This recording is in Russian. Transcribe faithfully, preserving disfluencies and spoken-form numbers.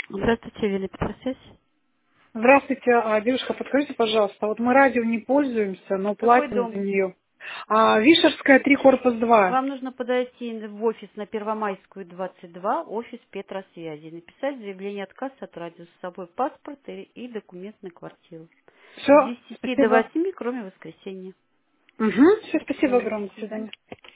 Здравствуйте, Вилли Петросвязь. Здравствуйте, а, девушка, подскажите, пожалуйста, вот мы радио не пользуемся, но Какой платим за дом? нее. А, Вишерская, три, корпус два. Вам нужно подойти в офис на Первомайскую, двадцать два, офис Петросвязи. Написать заявление отказ от радио с собой паспорт и, и документ на квартиру. Все, С десяти до спасибо. восьми, кроме воскресенья. Угу, все, спасибо Мгм. огромное, до Мгм. свидания.